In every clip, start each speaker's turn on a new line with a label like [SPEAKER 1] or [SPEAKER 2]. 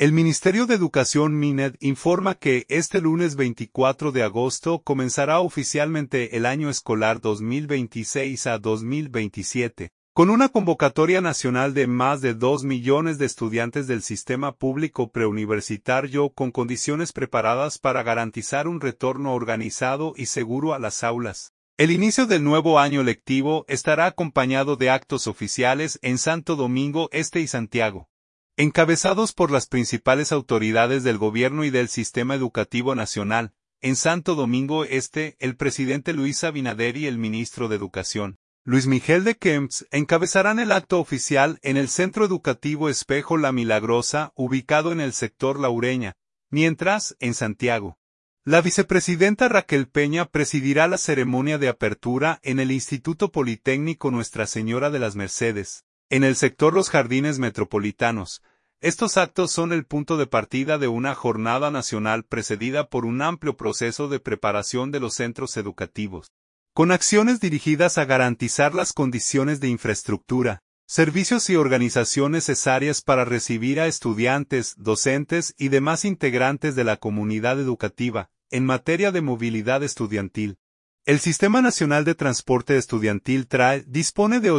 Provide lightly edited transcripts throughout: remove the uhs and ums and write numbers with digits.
[SPEAKER 1] El Ministerio de Educación MINED informa que este lunes 24 de agosto comenzará oficialmente el año escolar 2026 a 2027, con una convocatoria nacional de más de 2 millones de estudiantes del sistema público preuniversitario con condiciones preparadas para garantizar un retorno organizado y seguro a las aulas. El inicio del nuevo año lectivo estará acompañado de actos oficiales en Santo Domingo Este y Santiago, encabezados por las principales autoridades del gobierno y del sistema educativo nacional. En Santo Domingo Este, el presidente Luis Abinader y el ministro de Educación, Luis Miguel de Kempis, encabezarán el acto oficial en el Centro Educativo Espejo La Milagrosa, ubicado en el sector La Ureña, mientras, en Santiago, la vicepresidenta Raquel Peña presidirá la ceremonia de apertura en el Instituto Politécnico Nuestra Señora de las Mercedes, en el sector Los Jardines Metropolitanos. Estos actos son el punto de partida de una jornada nacional precedida por un amplio proceso de preparación de los centros educativos, con acciones dirigidas a garantizar las condiciones de infraestructura, servicios y organización necesarias para recibir a estudiantes, docentes y demás integrantes de la comunidad educativa, en materia de movilidad estudiantil. El Sistema Nacional de Transporte Estudiantil TRAE dispone de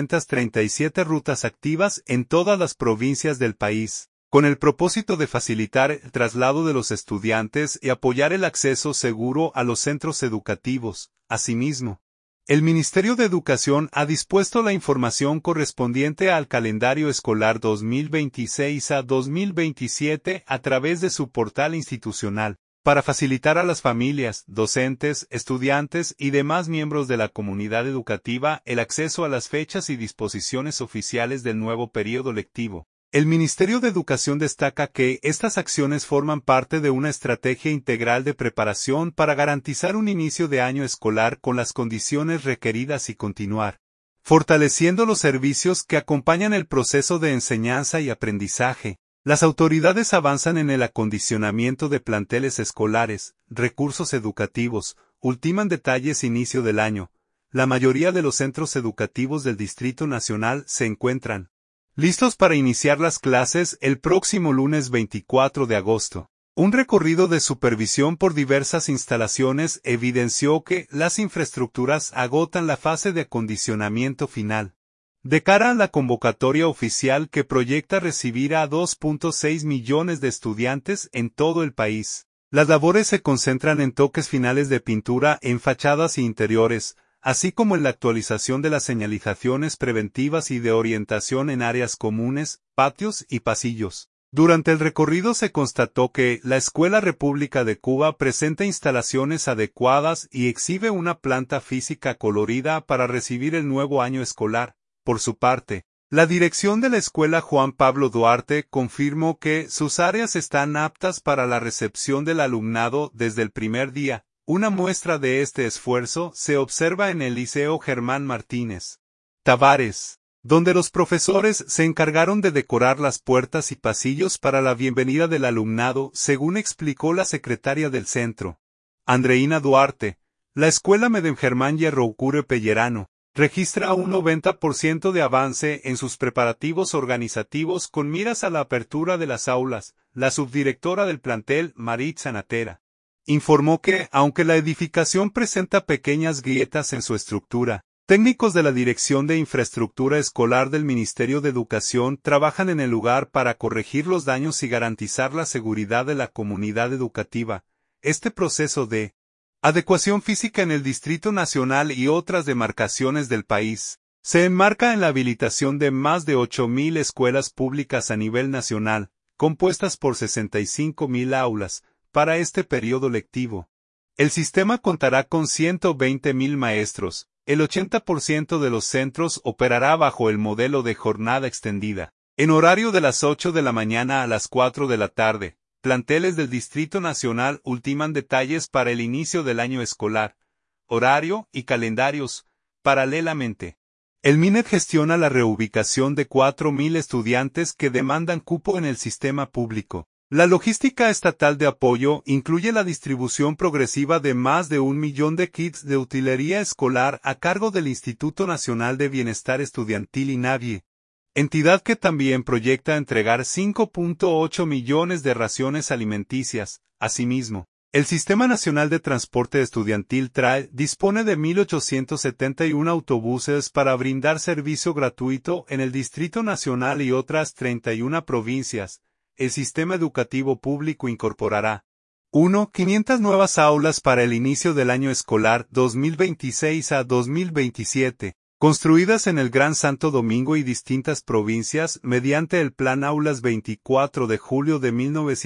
[SPEAKER 1] 837 rutas activas en todas las provincias del país, con el propósito de facilitar el traslado de los estudiantes y apoyar el acceso seguro a los centros educativos. Asimismo, el Ministerio de Educación ha dispuesto la información correspondiente al calendario escolar 2026 a 2027 a través de su portal institucional, para facilitar a las familias, docentes, estudiantes y demás miembros de la comunidad educativa el acceso a las fechas y disposiciones oficiales del nuevo periodo lectivo. El Ministerio de Educación destaca que estas acciones forman parte de una estrategia integral de preparación para garantizar un inicio de año escolar con las condiciones requeridas y continuar fortaleciendo los servicios que acompañan el proceso de enseñanza y aprendizaje. Las autoridades avanzan en el acondicionamiento de planteles escolares, recursos educativos, ultiman detalles inicio del año. La mayoría de los centros educativos del Distrito Nacional se encuentran listos para iniciar las clases el próximo lunes 24 de agosto. Un recorrido de supervisión por diversas instalaciones evidenció que las infraestructuras agotan la fase de acondicionamiento final. De cara a la convocatoria oficial que proyecta recibir a 2.6 millones de estudiantes en todo el país, las labores se concentran en toques finales de pintura en fachadas y interiores, así como en la actualización de las señalizaciones preventivas y de orientación en áreas comunes, patios y pasillos. Durante el recorrido se constató que la Escuela República de Cuba presenta instalaciones adecuadas y exhibe una planta física colorida para recibir el nuevo año escolar. Por su parte, la dirección de la Escuela Juan Pablo Duarte confirmó que sus áreas están aptas para la recepción del alumnado desde el primer día. Una muestra de este esfuerzo se observa en el Liceo Germán Martínez Tavares, donde los profesores se encargaron de decorar las puertas y pasillos para la bienvenida del alumnado, según explicó la secretaria del centro, Andreina Duarte. La Escuela Medem Germán Yerroucure Pellerano registra un 90% de avance en sus preparativos organizativos con miras a la apertura de las aulas. La subdirectora del plantel, Maritza Natera, informó que, aunque la edificación presenta pequeñas grietas en su estructura, técnicos de la Dirección de Infraestructura Escolar del Ministerio de Educación trabajan en el lugar para corregir los daños y garantizar la seguridad de la comunidad educativa. Este proceso de adecuación física en el Distrito Nacional y otras demarcaciones del país se enmarca en la habilitación de más de 8.000 escuelas públicas a nivel nacional, compuestas por 65.000 aulas, para este periodo lectivo. El sistema contará con 120.000 maestros. El 80% de los centros operará bajo el modelo de jornada extendida, en horario de las 8 de la mañana a las 4 de la tarde. Planteles del Distrito Nacional ultiman detalles para el inicio del año escolar, horario y calendarios. Paralelamente, el MINED gestiona la reubicación de 4.000 estudiantes que demandan cupo en el sistema público. La logística estatal de apoyo incluye la distribución progresiva de más de 1 millón de kits de utilería escolar a cargo del Instituto Nacional de Bienestar Estudiantil INAVIE. entidad que también proyecta entregar 5.8 millones de raciones alimenticias. Asimismo, el Sistema Nacional de Transporte Estudiantil TRAE dispone de 1.871 autobuses para brindar servicio gratuito en el Distrito Nacional y otras 31 provincias. El sistema educativo público incorporará 1. 500 nuevas aulas para el inicio del año escolar 2026 a 2027, construidas en el Gran Santo Domingo y distintas provincias mediante el Plan Aulas 24 de julio de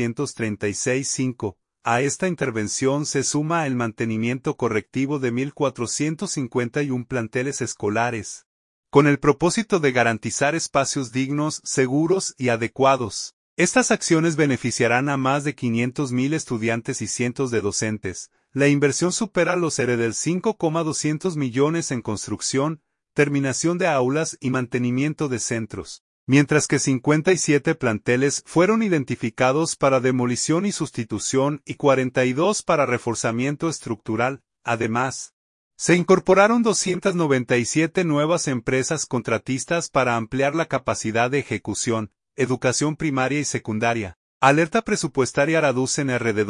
[SPEAKER 1] 1936-5. A esta intervención se suma el mantenimiento correctivo de 1.451 planteles escolares, con el propósito de garantizar espacios dignos, seguros y adecuados. Estas acciones beneficiarán a más de 500.000 estudiantes y cientos de docentes. La inversión supera los del 5,200 millones en construcción, terminación de aulas y mantenimiento de centros, mientras que 57 planteles fueron identificados para demolición y sustitución y 42 para reforzamiento estructural. Además, se incorporaron 297 nuevas empresas contratistas para ampliar la capacidad de ejecución. Educación primaria y secundaria. Alerta presupuestaria RADUCEN-R de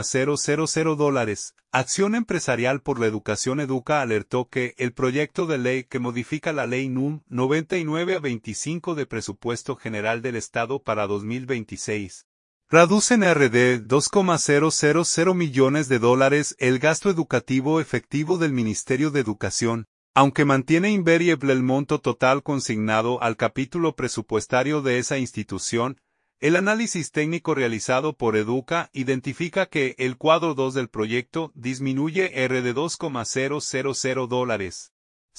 [SPEAKER 1] $2,000. Acción Empresarial por la Educación Educa alertó que el proyecto de ley que modifica la Ley NUM 99/25 de Presupuesto General del Estado para 2026. RADUCEN-R de $2,000 millones el gasto educativo efectivo del Ministerio de Educación. Aunque mantiene invariable el monto total consignado al capítulo presupuestario de esa institución, el análisis técnico realizado por Educa identifica que el cuadro 2 del proyecto disminuye R de $2,000.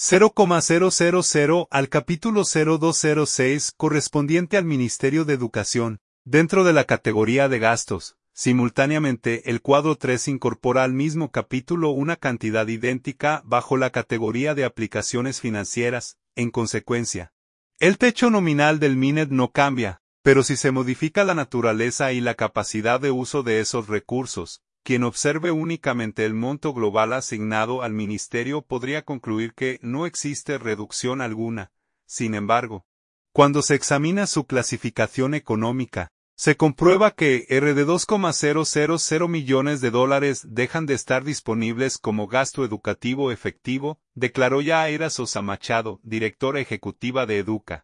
[SPEAKER 1] 0,000 al capítulo 0206 correspondiente al Ministerio de Educación, dentro de la categoría de gastos. Simultáneamente, el cuadro 3 incorpora al mismo capítulo una cantidad idéntica bajo la categoría de aplicaciones financieras. En consecuencia, el techo nominal del MINED no cambia, pero si se modifica la naturaleza y la capacidad de uso de esos recursos, quien observe únicamente el monto global asignado al ministerio podría concluir que no existe reducción alguna. Sin embargo, cuando se examina su clasificación económica, se comprueba que R de $2,000 millones dejan de estar disponibles como gasto educativo efectivo, declaró Yahaira Sosa Machado, directora ejecutiva de Educa.